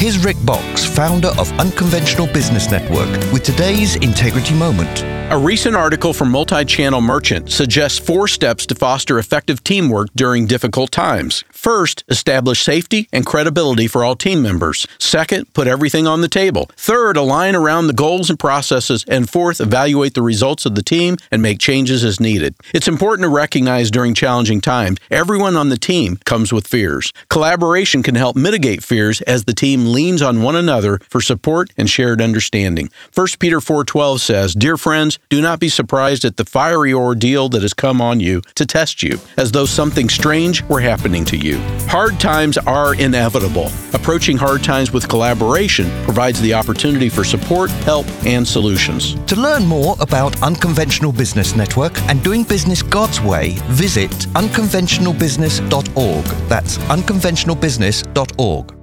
Here's Rick Box, founder of Unconventional Business Network, with today's Integrity Moment. A recent article from Multi-Channel Merchant suggests 4 steps to foster effective teamwork during difficult times. First, establish safety and credibility for all team members. Second, put everything on the table. Third, align around the goals and processes. And fourth, evaluate the results of the team and make changes as needed. It's important to recognize during challenging times, everyone on the team comes with fears. Collaboration can help mitigate fears as the team leans on one another for support and shared understanding. 1 Peter 4:12 says, "Dear friends, do not be surprised at the fiery ordeal that has come on you to test you, as though something strange were happening to you." Hard times are inevitable. Approaching hard times with collaboration provides the opportunity for support, help, and solutions. To learn more about Unconventional Business Network and doing business God's way, visit unconventionalbusiness.org. That's unconventionalbusiness.org.